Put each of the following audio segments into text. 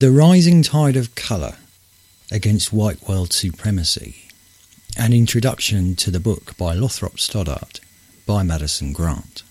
The Rising Tide of Colour Against White World Supremacy. An introduction to the book by Lothrop Stoddart by Madison Grant.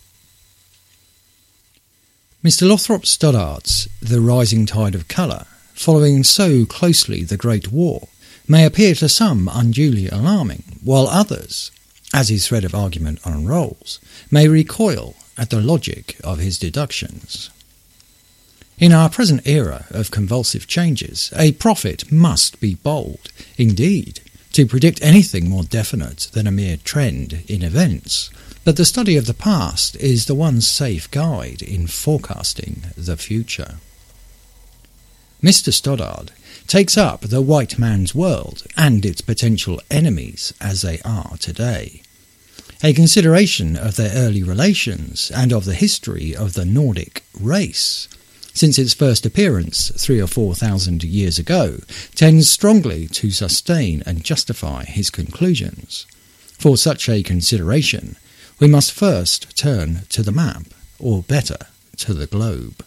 Mr. Lothrop Stoddart's The Rising Tide of Colour, following so closely the Great War, may appear to some unduly alarming, while others, as his thread of argument unrolls, may recoil at the logic of his deductions. In our present era of convulsive changes, a prophet must be bold, indeed, to predict anything more definite than a mere trend in events, but the study of the past is the one safe guide in forecasting the future. Mr. Stoddart takes up the white man's world and its potential enemies as they are today. A consideration of their early relations and of the history of the Nordic race, since its first appearance 3,000 or 4,000 years ago, tends strongly to sustain and justify his conclusions. For such a consideration, we must first turn to the map, or better, to the globe.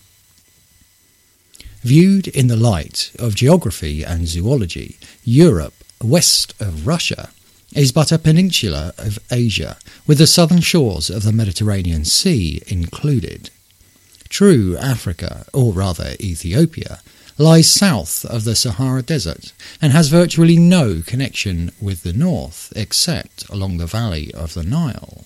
Viewed in the light of geography and zoology, Europe, west of Russia, is but a peninsula of Asia, with the southern shores of the Mediterranean Sea included. True Africa, or rather Ethiopia, lies south of the Sahara Desert and has virtually no connection with the north except along the valley of the Nile.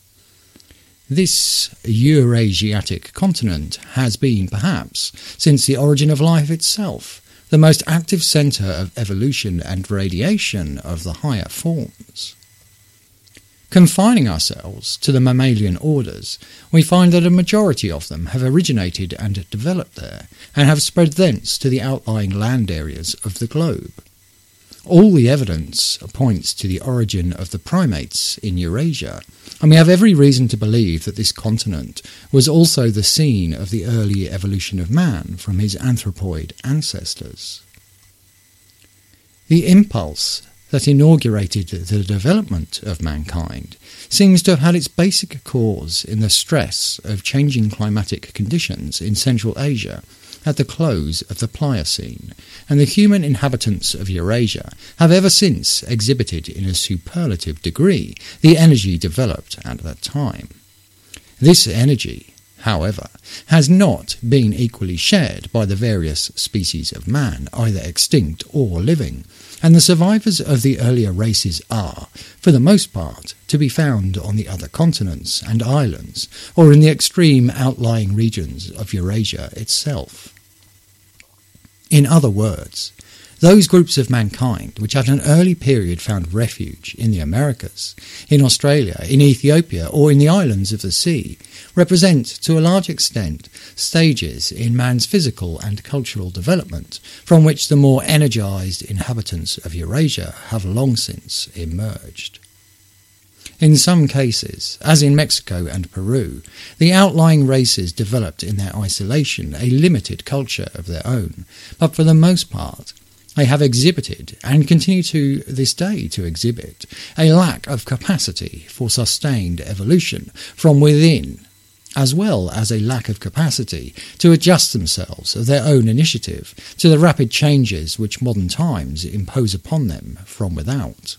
This Eurasiatic continent has been, perhaps, since the origin of life itself, the most active centre of evolution and radiation of the higher forms. Confining ourselves to the mammalian orders, we find that a majority of them have originated and developed there, and have spread thence to the outlying land areas of the globe. All the evidence points to the origin of the primates in Eurasia, and we have every reason to believe that this continent was also the scene of the early evolution of man from his anthropoid ancestors. The impulse that inaugurated the development of mankind seems to have had its basic cause in the stress of changing climatic conditions in Central Asia at the close of the Pliocene, and the human inhabitants of Eurasia have ever since exhibited in a superlative degree the energy developed at that time. This energy, however, has not been equally shared by the various species of man, either extinct or living, and the survivors of the earlier races are, for the most part, to be found on the other continents and islands, or in the extreme outlying regions of Eurasia itself. In other words, those groups of mankind which at an early period found refuge in the Americas, in Australia, in Ethiopia, or in the islands of the sea, represent to a large extent stages in man's physical and cultural development from which the more energized inhabitants of Eurasia have long since emerged. In some cases, as in Mexico and Peru, the outlying races developed in their isolation a limited culture of their own, but for the most part they have exhibited, and continue to this day to exhibit, a lack of capacity for sustained evolution from within, as well as a lack of capacity to adjust themselves of their own initiative to the rapid changes which modern times impose upon them from without.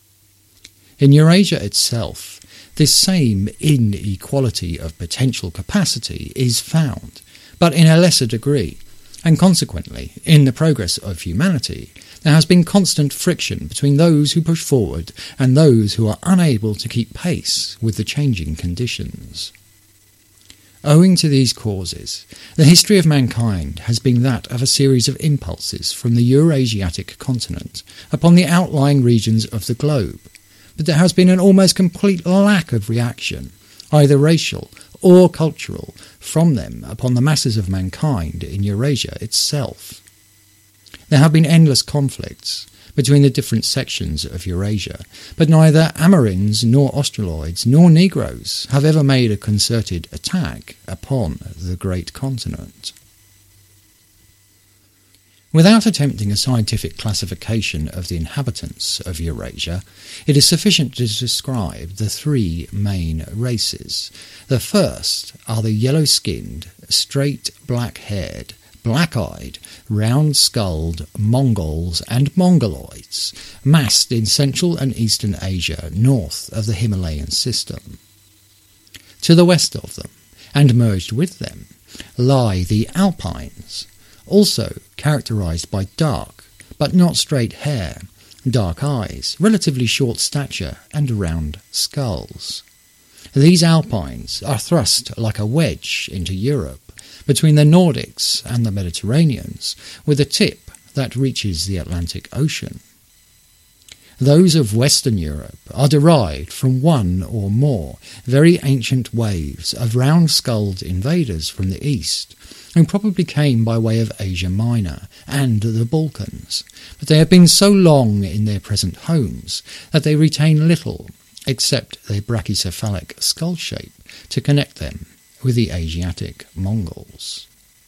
In Eurasia itself, this same inequality of potential capacity is found, but in a lesser degree, and consequently, in the progress of humanity, there has been constant friction between those who push forward and those who are unable to keep pace with the changing conditions. Owing to these causes, the history of mankind has been that of a series of impulses from the Eurasiatic continent upon the outlying regions of the globe, but there has been an almost complete lack of reaction, either racial or cultural, from them upon the masses of mankind in Eurasia itself. There have been endless conflicts between the different sections of Eurasia, but neither Amerinds nor Australoids nor Negroes have ever made a concerted attack upon the great continent. Without attempting a scientific classification of the inhabitants of Eurasia, it is sufficient to describe the three main races. The first are the yellow-skinned, straight black-haired, black-eyed, round-skulled Mongols and Mongoloids massed in Central and Eastern Asia north of the Himalayan system. To the west of them, and merged with them, lie the Alpines, also characterized by dark, but not straight hair, dark eyes, relatively short stature, and round skulls. These Alpines are thrust like a wedge into Europe, between the Nordics and the Mediterraneans, with a tip that reaches the Atlantic Ocean. Those of Western Europe are derived from one or more very ancient waves of round-skulled invaders from the east, who probably came by way of Asia Minor and the Balkans, but they have been so long in their present homes that they retain little except their brachycephalic skull shape to connect them with the Asiatic Mongols.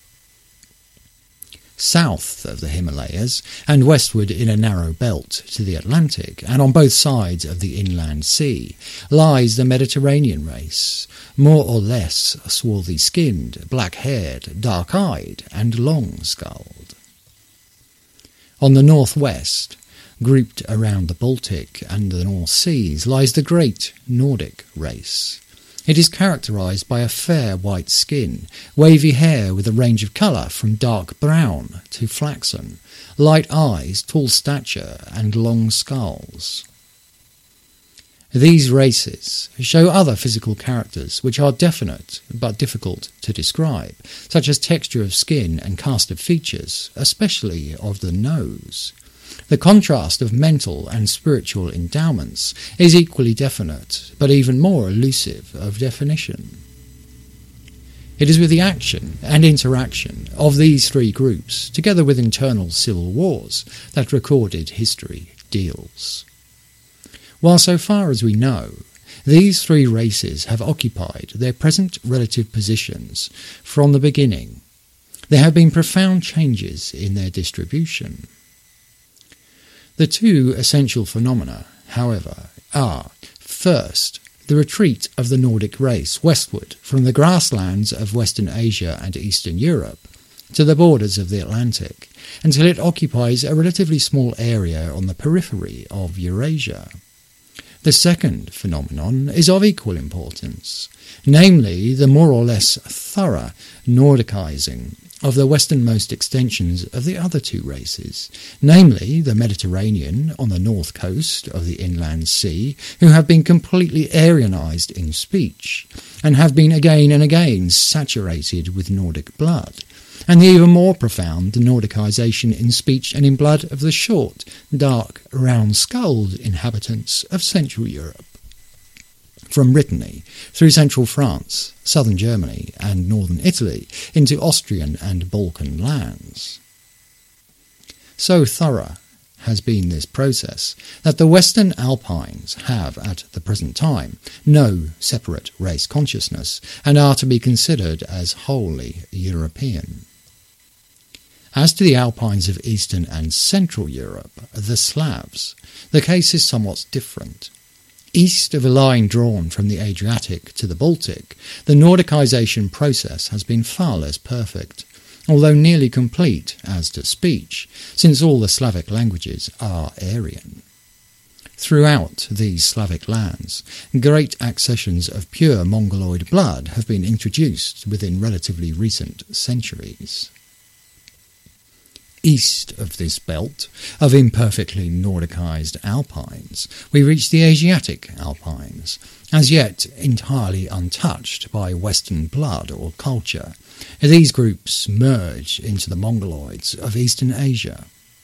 South of the Himalayas, and westward in a narrow belt to the Atlantic, and on both sides of the inland sea, lies the Mediterranean race, more or less swarthy-skinned, black-haired, dark-eyed, and long-skulled. On the northwest, grouped around the Baltic and the North Seas, lies the great Nordic race. It is characterized by a fair white skin, wavy hair with a range of colour from dark brown to flaxen, light eyes, tall stature, and long skulls. These races show other physical characters which are definite but difficult to describe, such as texture of skin and cast of features, especially of the nose. The contrast of mental and spiritual endowments is equally definite, but even more elusive of definition. It is with the action and interaction of these three groups, together with internal civil wars, that recorded history deals. While so far as we know, these three races have occupied their present relative positions from the beginning, there have been profound changes in their distribution. The two essential phenomena, however, are, first, the retreat of the Nordic race westward from the grasslands of Western Asia and Eastern Europe to the borders of the Atlantic, until it occupies a relatively small area on the periphery of Eurasia. The second phenomenon is of equal importance, namely the more or less thorough Nordicizing of the westernmost extensions of the other two races, namely the Mediterranean on the north coast of the inland sea, who have been completely Aryanized in speech, and have been again and again saturated with Nordic blood, and the even more profound Nordicization in speech and in blood of the short, dark, round-skulled inhabitants of Central Europe. From Brittany, through central France, southern Germany, and northern Italy, into Austrian and Balkan lands. So thorough has been this process that the Western Alpines have, at the present time, no separate race consciousness, and are to be considered as wholly European. As to the Alpines of Eastern and Central Europe, the Slavs, the case is somewhat different. East of a line drawn from the Adriatic to the Baltic, the Nordicization process has been far less perfect, although nearly complete as to speech, since all the Slavic languages are Aryan. Throughout these Slavic lands, great accessions of pure Mongoloid blood have been introduced within relatively recent centuries. East of this belt of imperfectly Nordicized Alpines, we reach the Asiatic Alpines, as yet entirely untouched by Western blood or culture. These groups merge into the Mongoloids of Eastern Asia.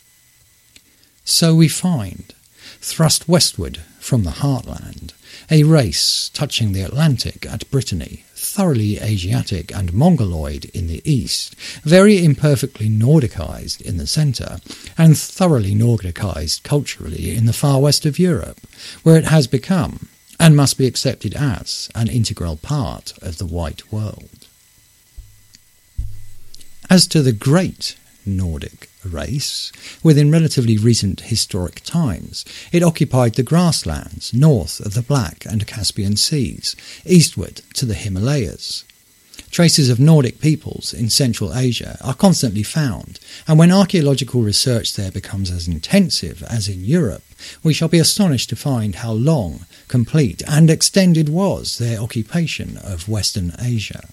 So we find, thrust westward from the heartland, a race touching the Atlantic at Brittany, thoroughly Asiatic and Mongoloid in the east, very imperfectly Nordicized in the centre, and thoroughly Nordicized culturally in the far west of Europe, where it has become, and must be accepted as, an integral part of the white world. As to the great Nordic race, within relatively recent historic times, it occupied the grasslands north of the Black and Caspian Seas, eastward to the Himalayas. Traces of Nordic peoples in Central Asia are constantly found, and when archaeological research there becomes as intensive as in Europe, we shall be astonished to find how long, complete, and extended was their occupation of Western Asia.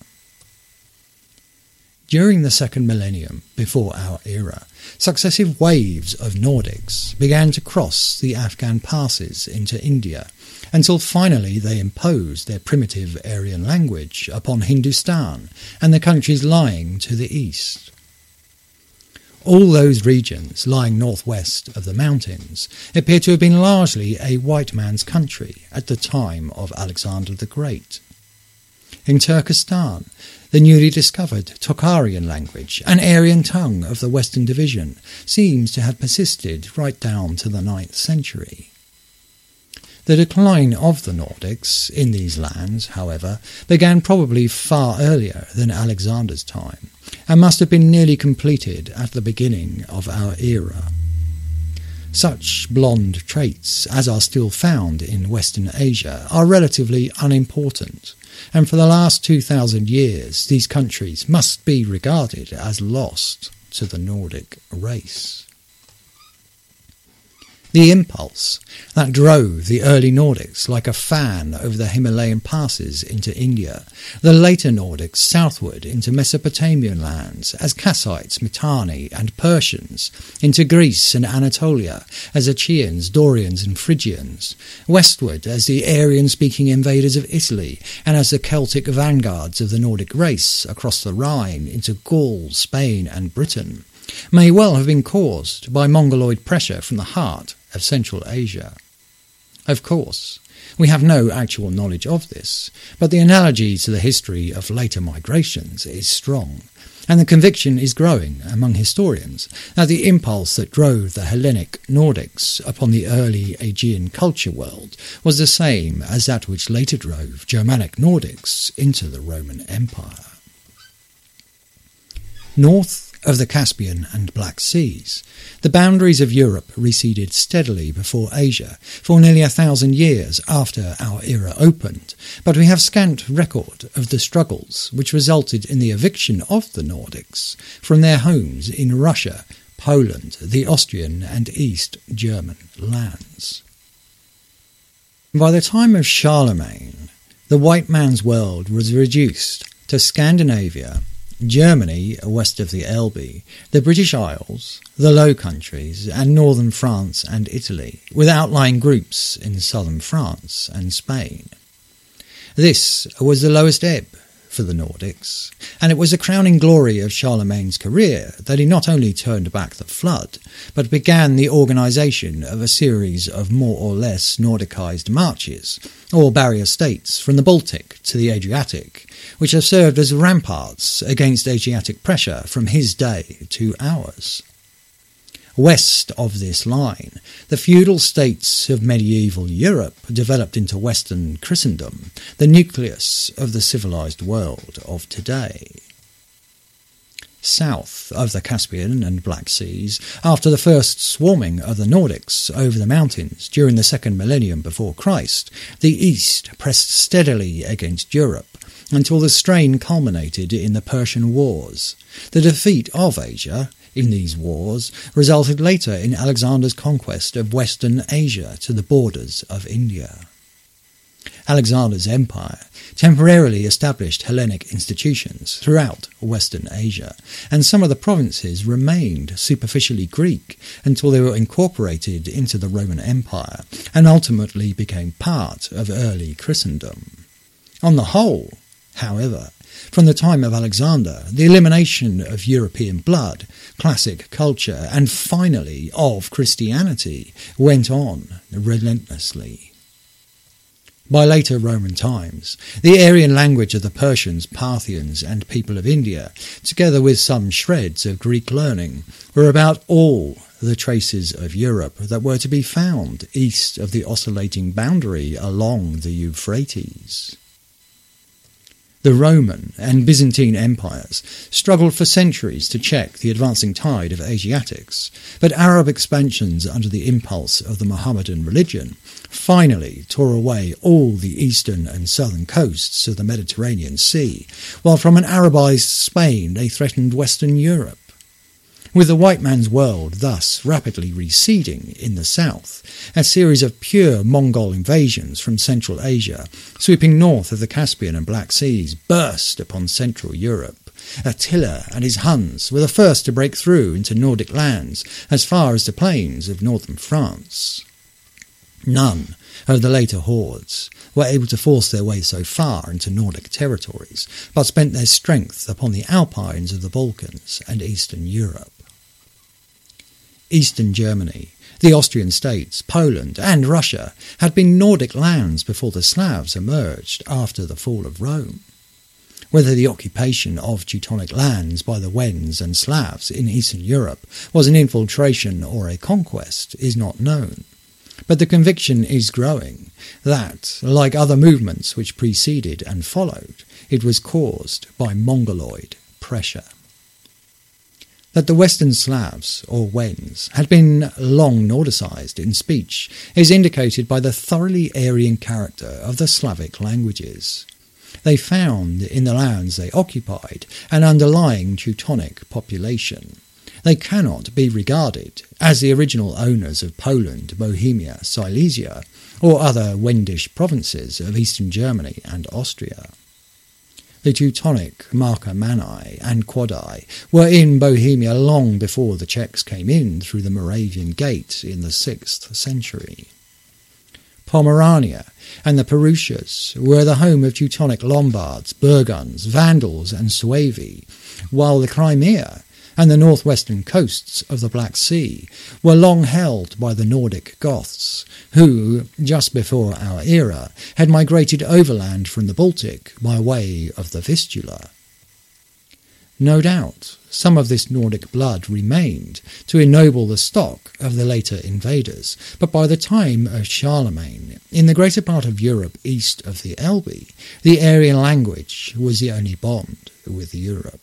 During the second millennium before our era, successive waves of Nordics began to cross the Afghan passes into India, until finally they imposed their primitive Aryan language upon Hindustan and the countries lying to the east. All those regions lying northwest of the mountains appear to have been largely a white man's country at the time of Alexander the Great. In Turkestan, the newly discovered Tokharian language, an Aryan tongue of the Western Division, seems to have persisted right down to the 9th century. The decline of the Nordics in these lands, however, began probably far earlier than Alexander's time, and must have been nearly completed at the beginning of our era. Such blonde traits as are still found in Western Asia are relatively unimportant, and for the last 2,000 years these countries must be regarded as lost to the Nordic race. The impulse that drove the early Nordics like a fan over the Himalayan passes into India, the later Nordics southward into Mesopotamian lands as Kassites, Mitanni and Persians, into Greece and Anatolia as Achaeans, Dorians and Phrygians, westward as the Aryan-speaking invaders of Italy and as the Celtic vanguards of the Nordic race across the Rhine into Gaul, Spain and Britain, may well have been caused by Mongoloid pressure from the heart of Central Asia. Of course, we have no actual knowledge of this, but the analogy to the history of later migrations is strong, and the conviction is growing among historians that the impulse that drove the Hellenic Nordics upon the early Aegean culture world was the same as that which later drove Germanic Nordics into the Roman Empire. North of the Caspian and Black Seas, the boundaries of Europe receded steadily before Asia for nearly 1,000 years after our era opened, but we have scant record of the struggles which resulted in the eviction of the Nordics from their homes in Russia, Poland, the Austrian and East German lands. By the time of Charlemagne, the white man's world was reduced to Scandinavia, Germany west of the Elbe, the British Isles, the Low Countries, and northern France and Italy, with outlying groups in southern France and Spain. This was the lowest ebb for the Nordics, and it was the crowning glory of Charlemagne's career that he not only turned back the flood, but began the organisation of a series of more or less Nordicized marches, or barrier states from the Baltic to the Adriatic, which have served as ramparts against Asiatic pressure from his day to ours. West of this line, the feudal states of medieval Europe developed into Western Christendom, the nucleus of the civilized world of today. South of the Caspian and Black Seas, after the first swarming of the Nordics over the mountains during the second millennium before Christ, the East pressed steadily against Europe until the strain culminated in the Persian Wars. The defeat of Asia in these wars resulted later in Alexander's conquest of Western Asia to the borders of India. Alexander's empire temporarily established Hellenic institutions throughout Western Asia, and some of the provinces remained superficially Greek until they were incorporated into the Roman Empire and ultimately became part of early Christendom. On the whole, however, from the time of Alexander, the elimination of European blood, classic culture, and finally of Christianity went on relentlessly. By later Roman times, the Aryan language of the Persians, Parthians, and people of India, together with some shreds of Greek learning, were about all the traces of Europe that were to be found east of the oscillating boundary along the Euphrates. The Roman and Byzantine empires struggled for centuries to check the advancing tide of Asiatics, but Arab expansions under the impulse of the Mohammedan religion finally tore away all the eastern and southern coasts of the Mediterranean Sea, while from an Arabized Spain they threatened Western Europe. With the white man's world thus rapidly receding in the south, a series of pure Mongol invasions from Central Asia, sweeping north of the Caspian and Black Seas, burst upon Central Europe. Attila and his Huns were the first to break through into Nordic lands as far as the plains of northern France. None of the later hordes were able to force their way so far into Nordic territories, but spent their strength upon the Alpines of the Balkans and Eastern Europe. Eastern Germany, the Austrian states, Poland and Russia had been Nordic lands before the Slavs emerged after the fall of Rome. Whether the occupation of Teutonic lands by the Wends and Slavs in Eastern Europe was an infiltration or a conquest is not known, but the conviction is growing that, like other movements which preceded and followed, it was caused by Mongoloid pressure. That the Western Slavs, or Wends, had been long Nordicized in speech is indicated by the thoroughly Aryan character of the Slavic languages. They found in the lands they occupied an underlying Teutonic population. They cannot be regarded as the original owners of Poland, Bohemia, Silesia, or other Wendish provinces of eastern Germany and Austria. The Teutonic Marcomanni and Quadi were in Bohemia long before the Czechs came in through the Moravian Gate in the 6th century. Pomerania and the Perusias were the home of Teutonic Lombards, Burgunds, Vandals and Suevi, while the Crimea and the northwestern coasts of the Black Sea were long held by the Nordic Goths, who, just before our era, had migrated overland from the Baltic by way of the Vistula. No doubt, some of this Nordic blood remained to ennoble the stock of the later invaders, but by the time of Charlemagne, in the greater part of Europe east of the Elbe, the Aryan language was the only bond with Europe.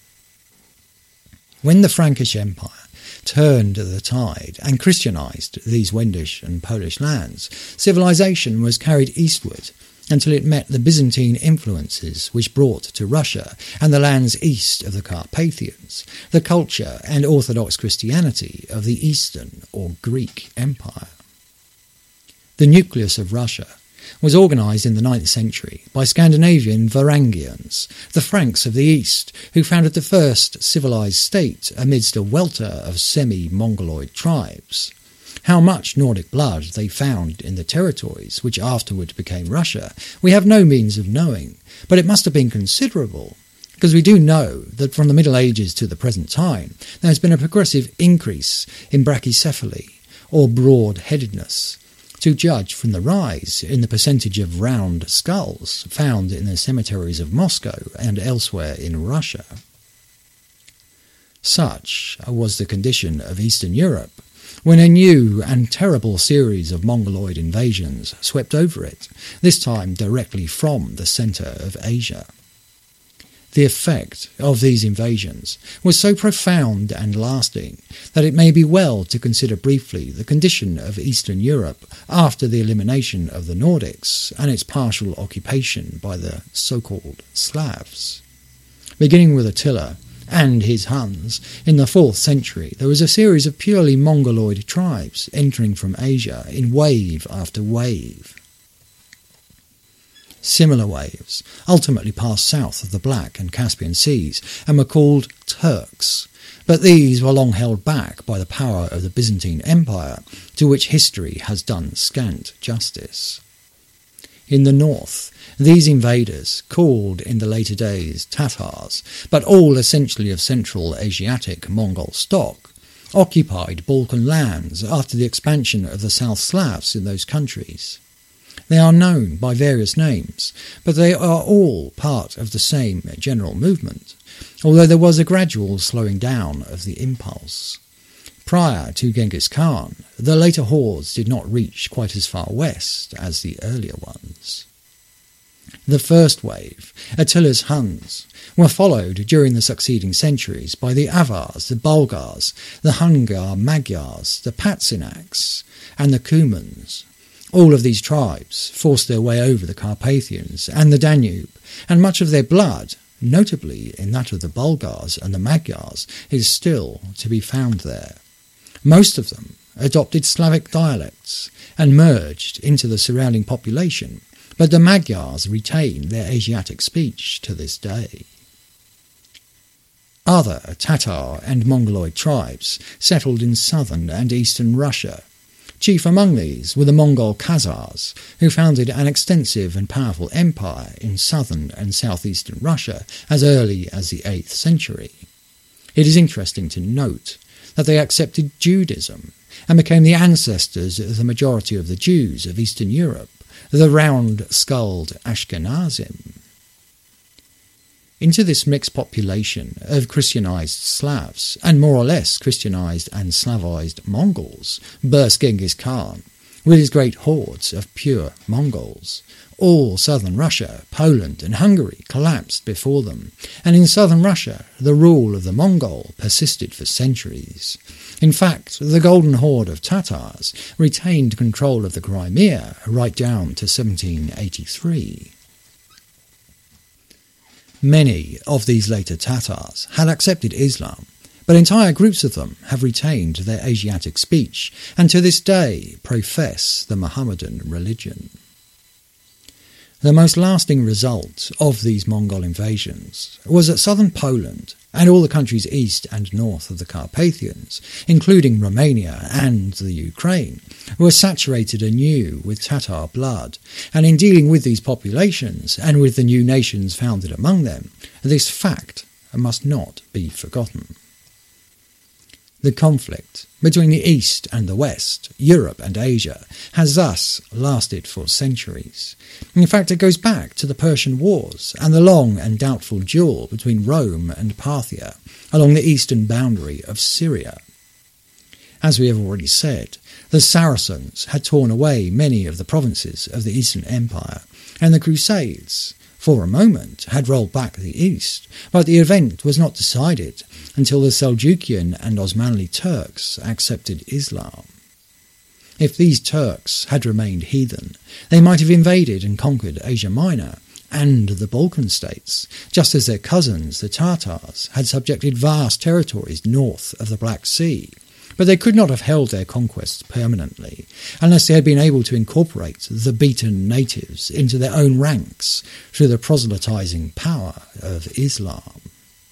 When the Frankish Empire turned the tide and Christianized these Wendish and Polish lands, civilization was carried eastward until it met the Byzantine influences which brought to Russia and the lands east of the Carpathians the culture and Orthodox Christianity of the Eastern or Greek Empire. The nucleus of Russia was organised in the 9th century by Scandinavian Varangians, the Franks of the East, who founded the first civilized state amidst a welter of semi-Mongoloid tribes. How much Nordic blood they found in the territories which afterward became Russia, we have no means of knowing, but it must have been considerable, because we do know that from the Middle Ages to the present time there has been a progressive increase in brachycephaly, or broad-headedness, to judge from the rise in the percentage of round skulls found in the cemeteries of Moscow and elsewhere in Russia. Such was the condition of Eastern Europe when a new and terrible series of Mongoloid invasions swept over it, this time directly from the centre of Asia. The effect of these invasions was so profound and lasting that it may be well to consider briefly the condition of Eastern Europe after the elimination of the Nordics and its partial occupation by the so-called Slavs. Beginning with Attila and his Huns, in the 4th century there was a series of purely Mongoloid tribes entering from Asia in wave after wave. Similar waves ultimately passed south of the Black and Caspian Seas and were called Turks, but these were long held back by the power of the Byzantine Empire, to which history has done scant justice. In the north, these invaders, called in the later days Tatars, but all essentially of Central Asiatic Mongol stock, occupied Balkan lands after the expansion of the South Slavs in those countries. They are known by various names, but they are all part of the same general movement, although there was a gradual slowing down of the impulse. Prior to Genghis Khan, the later hordes did not reach quite as far west as the earlier ones. The first wave, Attila's Huns, were followed during the succeeding centuries by the Avars, the Bulgars, the Hungar Magyars, the Patzinaks, and the Cumans. All of these tribes forced their way over the Carpathians and the Danube, and much of their blood, notably in that of the Bulgars and the Magyars, is still to be found there. Most of them adopted Slavic dialects and merged into the surrounding population, but the Magyars retain their Asiatic speech to this day. Other Tatar and Mongoloid tribes settled in southern and eastern Russia. Chief among these were the Mongol Khazars, who founded an extensive and powerful empire in southern and southeastern Russia as early as the 8th century. It is interesting to note that they accepted Judaism and became the ancestors of the majority of the Jews of Eastern Europe, the round-skulled Ashkenazim. Into this mixed population of Christianized Slavs and more or less Christianized and Slavized Mongols burst Genghis Khan with his great hordes of pure Mongols. All southern Russia, Poland and Hungary collapsed before them, and in southern Russia the rule of the Mongol persisted for centuries. In fact, the Golden Horde of Tatars retained control of the Crimea right down to 1783. Many of these later Tatars had accepted Islam, but entire groups of them have retained their Asiatic speech and to this day profess the Mohammedan religion. The most lasting result of these Mongol invasions was that southern Poland and all the countries east and north of the Carpathians, including Romania and the Ukraine, were saturated anew with Tatar blood, and in dealing with these populations and with the new nations founded among them, this fact must not be forgotten. The conflict between the East and the West, Europe and Asia, has thus lasted for centuries. In fact, it goes back to the Persian Wars and the long and doubtful duel between Rome and Parthia along the eastern boundary of Syria. As we have already said, the Saracens had torn away many of the provinces of the Eastern Empire, and the Crusades, for a moment, had rolled back the east, but the event was not decided until the Seljukian and Osmanli Turks accepted Islam. If these Turks had remained heathen, they might have invaded and conquered Asia Minor and the Balkan states, just as their cousins, the Tatars, had subjected vast territories north of the Black Sea. But they could not have held their conquests permanently unless they had been able to incorporate the beaten natives into their own ranks through the proselytizing power of Islam.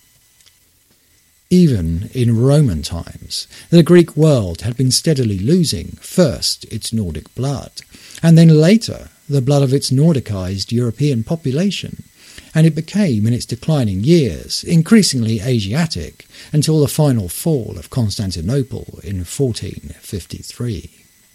Even in Roman times, the Greek world had been steadily losing first its Nordic blood, and then later the blood of its Nordicized European population, and it became, in its declining years, increasingly Asiatic until the final fall of Constantinople in 1453.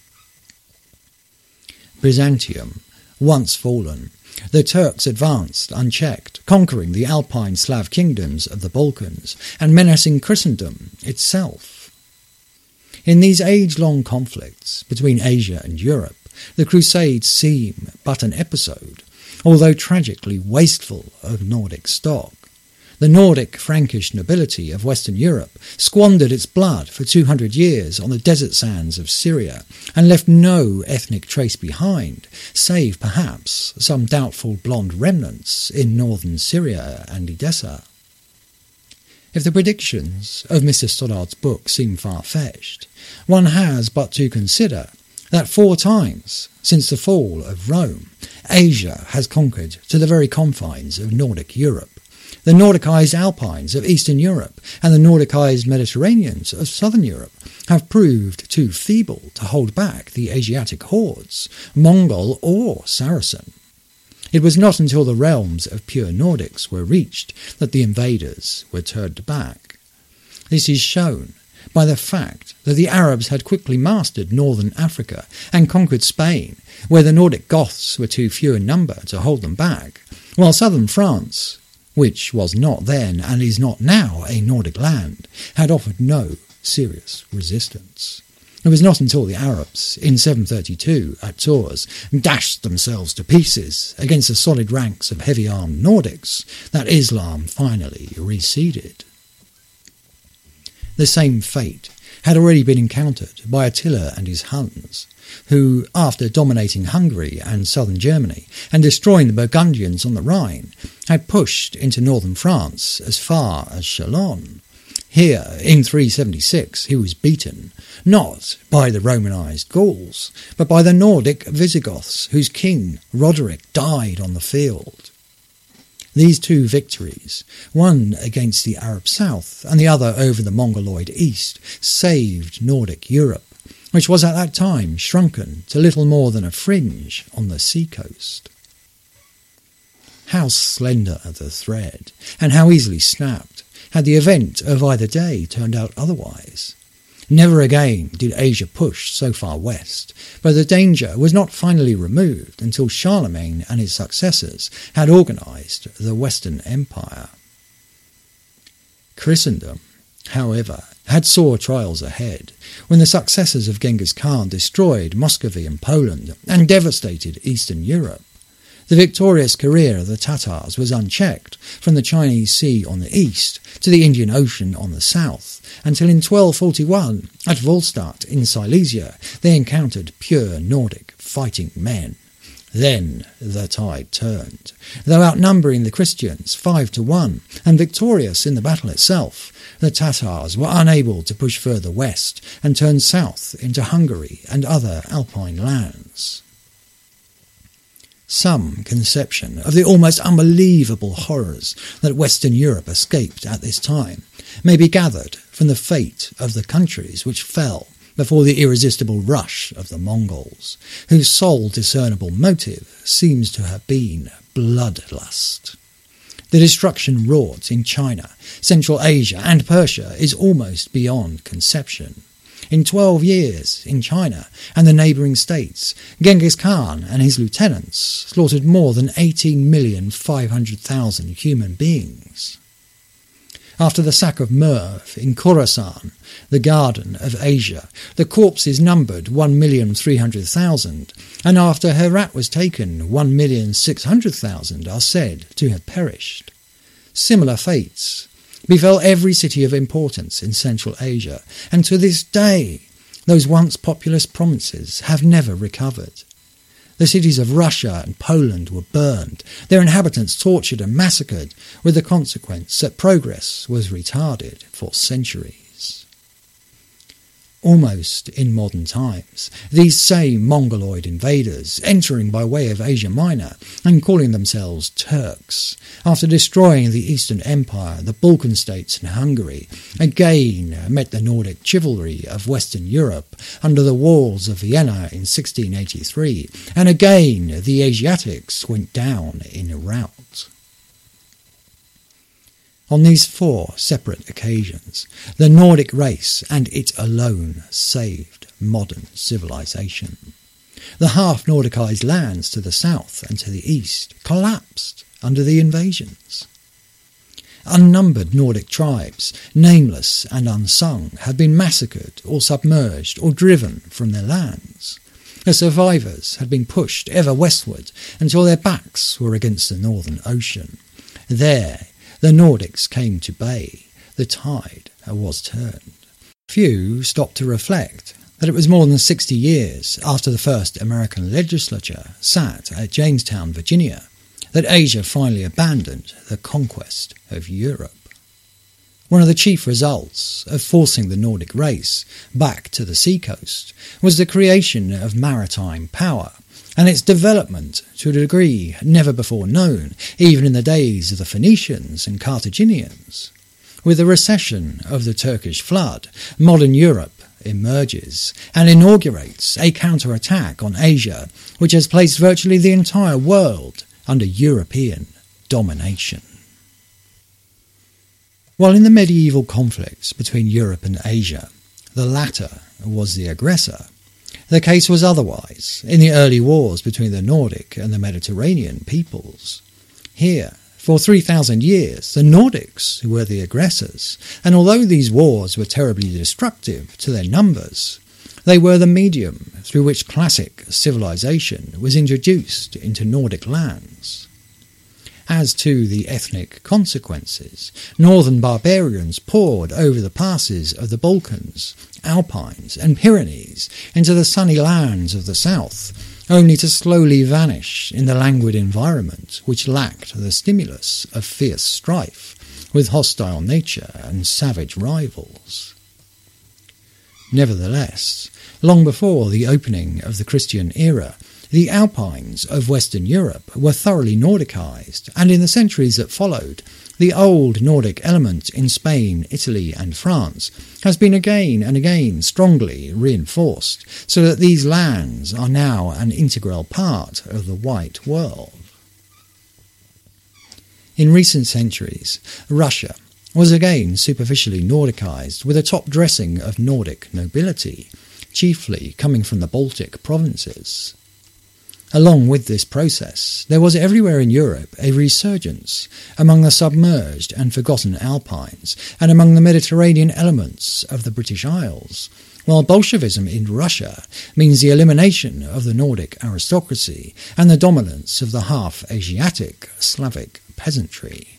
Byzantium, once fallen, the Turks advanced unchecked, conquering the Alpine Slav kingdoms of the Balkans and menacing Christendom itself. In these age-long conflicts between Asia and Europe, the Crusades seem but an episode, although tragically wasteful of Nordic stock. The Nordic Frankish nobility of Western Europe squandered its blood for 200 years on the desert sands of Syria and left no ethnic trace behind, save perhaps some doubtful blonde remnants in northern Syria and Edessa. If the predictions of Mr. Stoddard's book seem far-fetched, one has but to consider that 4 times since the fall of Rome, Asia has conquered to the very confines of Nordic Europe. The Nordicized Alpines of Eastern Europe and the Nordicized Mediterraneans of Southern Europe have proved too feeble to hold back the Asiatic hordes, Mongol or Saracen. It was not until the realms of pure Nordics were reached that the invaders were turned back. This is shown by the fact that the Arabs had quickly mastered northern Africa and conquered Spain, where the Nordic Goths were too few in number to hold them back, while southern France, which was not then and is not now a Nordic land, had offered no serious resistance. It was not until the Arabs, in 732 at Tours, dashed themselves to pieces against the solid ranks of heavy-armed Nordics that Islam finally receded. The same fate had already been encountered by Attila and his Huns, who, after dominating Hungary and southern Germany and destroying the Burgundians on the Rhine, had pushed into northern France as far as Chalon. Here, in 376, he was beaten, not by the Romanised Gauls, but by the Nordic Visigoths, whose king, Roderick, died on the field. These two victories, one against the Arab south and the other over the Mongoloid east, saved Nordic Europe, which was at that time shrunken to little more than a fringe on the seacoast. How slender the thread, and how easily snapped, had the event of either day turned out otherwise. Never again did Asia push so far west, but the danger was not finally removed until Charlemagne and his successors had organised the Western Empire. Christendom, however, had sore trials ahead when the successors of Genghis Khan destroyed Muscovy and Poland and devastated Eastern Europe. The victorious career of the Tatars was unchecked from the Chinese Sea on the east to the Indian Ocean on the south, until in 1241, at Volstadt in Silesia, they encountered pure Nordic fighting men. Then the tide turned. Though outnumbering the Christians 5-1 and victorious in the battle itself, the Tatars were unable to push further west and turned south into Hungary and other Alpine lands. Some conception of the almost unbelievable horrors that Western Europe escaped at this time may be gathered from the fate of the countries which fell before the irresistible rush of the Mongols, whose sole discernible motive seems to have been bloodlust. The destruction wrought in China, Central Asia and Persia is almost beyond conception. In 12 years, in China and the neighbouring states, Genghis Khan and his lieutenants slaughtered more than 18,500,000 human beings. After the sack of Merv in Khorasan, the Garden of Asia, the corpses numbered 1,300,000, and after Herat was taken, 1,600,000 are said to have perished. Similar fates befell every city of importance in Central Asia, and to this day those once populous provinces have never recovered. The cities of Russia and Poland were burned, their inhabitants tortured and massacred, with the consequence that progress was retarded for centuries. Almost in modern times, these same Mongoloid invaders, entering by way of Asia Minor and calling themselves Turks, after destroying the Eastern Empire, the Balkan states and Hungary, again met the Nordic chivalry of Western Europe under the walls of Vienna in 1683, and again the Asiatics went down in rout. On these 4 separate occasions, the Nordic race and it alone saved modern civilization. The half-Nordicized lands to the south and to the east collapsed under the invasions. Unnumbered Nordic tribes, nameless and unsung, have been massacred or submerged or driven from their lands. The survivors had been pushed ever westward until their backs were against the northern ocean. There, the Nordics came to bay. The tide was turned. Few stopped to reflect that it was more than 60 years after the first American legislature sat at Jamestown, Virginia, that Asia finally abandoned the conquest of Europe. One of the chief results of forcing the Nordic race back to the seacoast was the creation of maritime power, and its development to a degree never before known, even in the days of the Phoenicians and Carthaginians. With the recession of the Turkish flood, modern Europe emerges and inaugurates a counterattack on Asia, which has placed virtually the entire world under European domination. While in the medieval conflicts between Europe and Asia, the latter was the aggressor, the case was otherwise in the early wars between the Nordic and the Mediterranean peoples. Here, for 3,000 years, the Nordics were the aggressors, and although these wars were terribly destructive to their numbers, They were the medium through which classic civilization was introduced into Nordic lands. As to the ethnic consequences, northern barbarians poured over the passes of the Balkans, Alpines and Pyrenees into the sunny lands of the south, only to slowly vanish in the languid environment which lacked the stimulus of fierce strife with hostile nature and savage rivals. Nevertheless, long before the opening of the Christian era, the Alpines of Western Europe were thoroughly Nordicized, and in the centuries that followed, the old Nordic element in Spain, Italy and France has been again and again strongly reinforced, so that these lands are now an integral part of the white world. In recent centuries, Russia was again superficially Nordicized, with a top dressing of Nordic nobility, chiefly coming from the Baltic provinces. Along with this process, there was everywhere in Europe a resurgence among the submerged and forgotten Alpines and among the Mediterranean elements of the British Isles, while Bolshevism in Russia means the elimination of the Nordic aristocracy and the dominance of the half-Asiatic Slavic peasantry.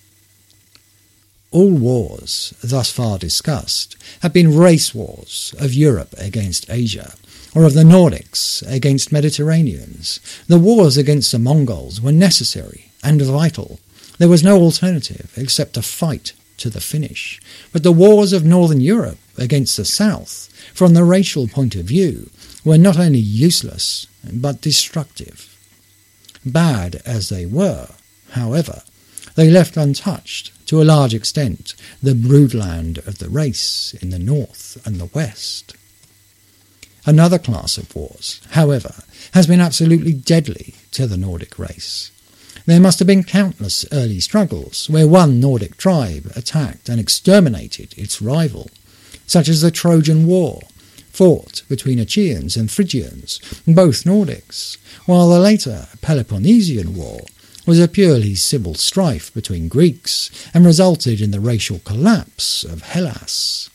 All wars thus far discussed have been race wars of Europe against Asia, or of the Nordics against Mediterraneans. The wars against the Mongols were necessary and vital. There was no alternative except a fight to the finish. But the wars of Northern Europe against the South, from the racial point of view, were not only useless but destructive. Bad as they were, however, they left untouched, to a large extent, the broodland of the race in the north and the west. Another class of wars, however, has been absolutely deadly to the Nordic race. There must have been countless early struggles where one Nordic tribe attacked and exterminated its rival, such as the Trojan War, fought between Achaeans and Phrygians, both Nordics, while the later Peloponnesian War was a purely civil strife between Greeks and resulted in the racial collapse of Hellas.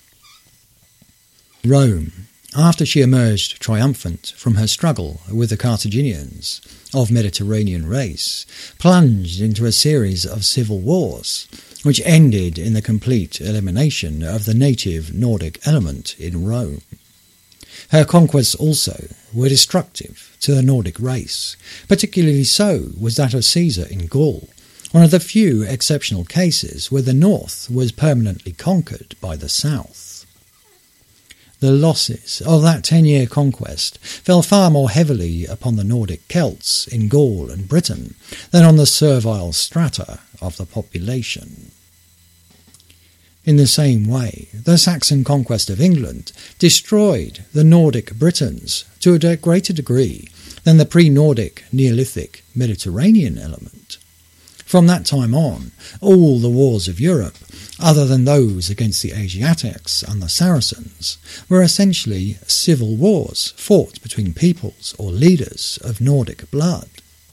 Rome, after she emerged triumphant from her struggle with the Carthaginians of Mediterranean race, plunged into a series of civil wars, which ended in the complete elimination of the native Nordic element in Rome. Her conquests also were destructive to the Nordic race. Particularly so was that of Caesar in Gaul, one of the few exceptional cases where the north was permanently conquered by the south. The losses of that 10-year conquest fell far more heavily upon the Nordic Celts in Gaul and Britain than on the servile strata of the population. In the same way, the Saxon conquest of England destroyed the Nordic Britons to a greater degree than the pre-Nordic Neolithic Mediterranean element. From that time on, all the wars of Europe, other than those against the Asiatics and the Saracens, were essentially civil wars fought between peoples or leaders of Nordic blood.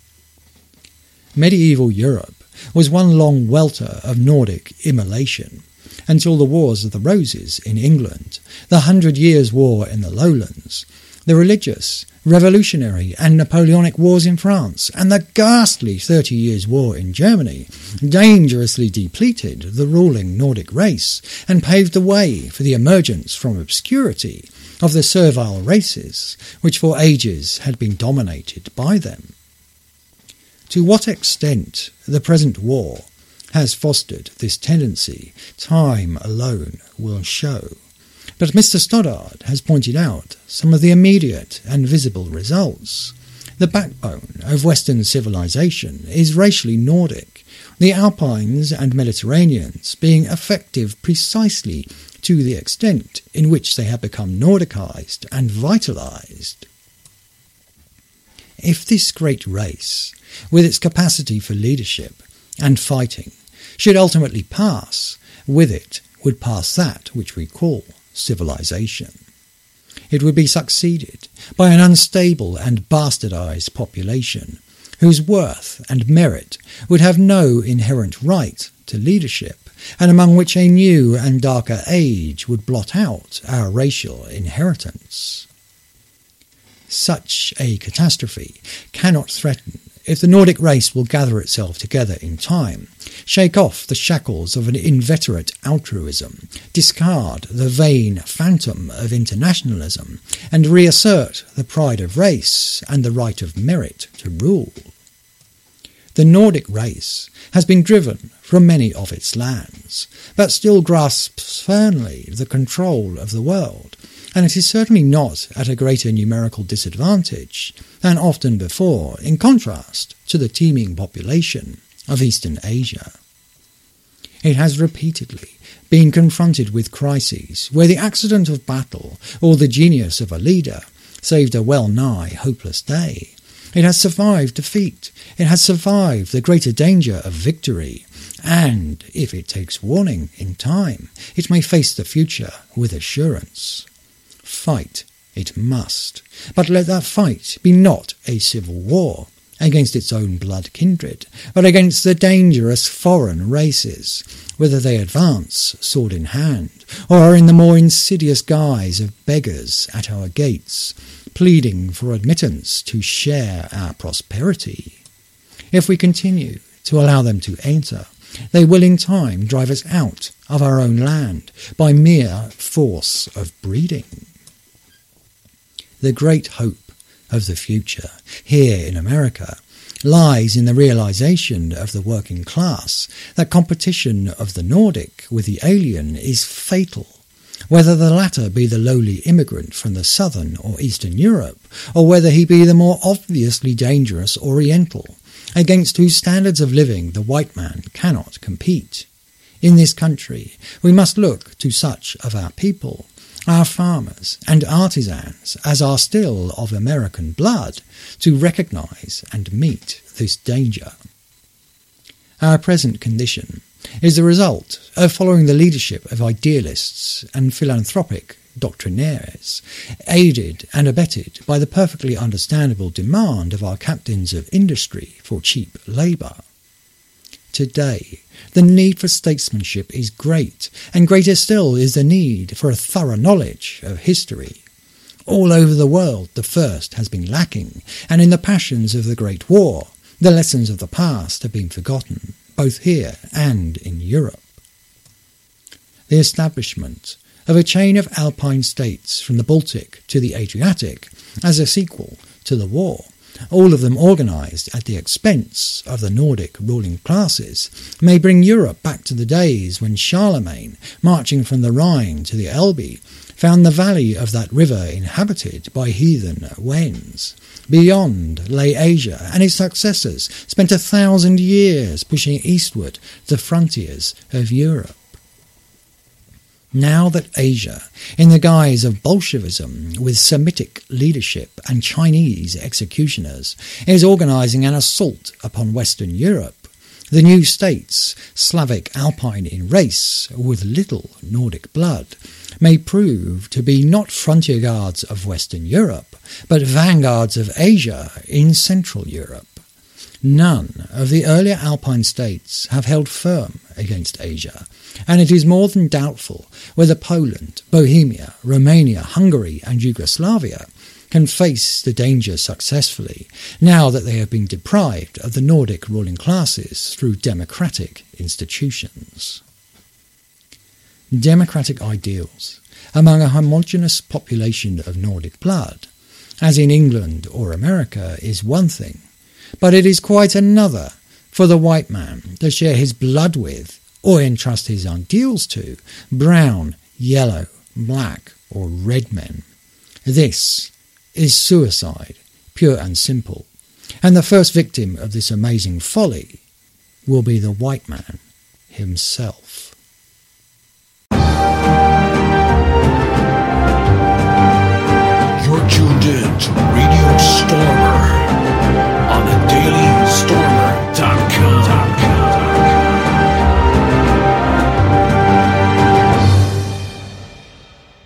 Medieval Europe was one long welter of Nordic immolation, until the Wars of the Roses in England, the 100 Years' War in the Lowlands, the religious, revolutionary and Napoleonic wars in France, and the ghastly 30 Years' War in Germany dangerously depleted the ruling Nordic race and paved the way for the emergence from obscurity of the servile races which for ages had been dominated by them. To what extent the present war has fostered this tendency, time alone will show. But Mr. Stoddard has pointed out some of the immediate and visible results. The backbone of Western civilization is racially Nordic, the Alpines and Mediterraneans being effective precisely to the extent in which they have become Nordicized and vitalized. If this great race, with its capacity for leadership and fighting, should ultimately pass, with it would pass that which we call civilization. It would be succeeded by an unstable and bastardized population, whose worth and merit would have no inherent right to leadership, and among which a new and darker age would blot out our racial inheritance. Such a catastrophe cannot threaten if the Nordic race will gather itself together in time, shake off the shackles of an inveterate altruism, discard the vain phantom of internationalism, and reassert the pride of race and the right of merit to rule. The Nordic race has been driven from many of its lands, but still grasps firmly the control of the world, and it is certainly not at a greater numerical disadvantage than often before, in contrast to the teeming population of Eastern Asia. It has repeatedly been confronted with crises where the accident of battle or the genius of a leader saved a well-nigh hopeless day. It has survived defeat. It has survived the greater danger of victory. And, if it takes warning in time, it may face the future with assurance. Fight it must, but let that fight be not a civil war against its own blood kindred, but against the dangerous foreign races, whether they advance sword in hand, or are in the more insidious guise of beggars at our gates, pleading for admittance to share our prosperity. If we continue to allow them to enter, they will in time drive us out of our own land by mere force of breeding. The great hope of the future here in America lies in the realization of the working class that competition of the Nordic with the alien is fatal, whether the latter be the lowly immigrant from the southern or eastern Europe, or whether he be the more obviously dangerous Oriental, against whose standards of living the white man cannot compete. In this country we must look to such of our people, our farmers and artisans, as are still of American blood, to recognise and meet this danger. Our present condition is the result of following the leadership of idealists and philanthropic doctrinaires, aided and abetted by the perfectly understandable demand of our captains of industry for cheap labour. Today, the need for statesmanship is great, and greater still is the need for a thorough knowledge of history. All over the world the first has been lacking, and in the passions of the Great War, the lessons of the past have been forgotten, both here and in Europe. The establishment of a chain of Alpine states from the Baltic to the Adriatic as a sequel to the war, all of them organised at the expense of the Nordic ruling classes, may bring Europe back to the days when Charlemagne, marching from the Rhine to the Elbe, found the valley of that river inhabited by heathen Wends. Beyond lay Asia, and its successors spent 1,000 years pushing eastward the frontiers of Europe. Now that Asia, in the guise of Bolshevism with Semitic leadership and Chinese executioners, is organising an assault upon Western Europe, the new states, Slavic Alpine in race with little Nordic blood, may prove to be not frontier guards of Western Europe, but vanguards of Asia in Central Europe. None of the earlier Alpine states have held firm against Asia, and it is more than doubtful whether Poland, Bohemia, Romania, Hungary and Yugoslavia can face the danger successfully, now that they have been deprived of the Nordic ruling classes through democratic institutions. Democratic ideals among a homogeneous population of Nordic blood, as in England or America, is one thing, but it is quite another for the white man to share his blood with, or entrust his ideals to, brown, yellow, black or red men. This is suicide, pure and simple, and the first victim of this amazing folly will be the white man himself.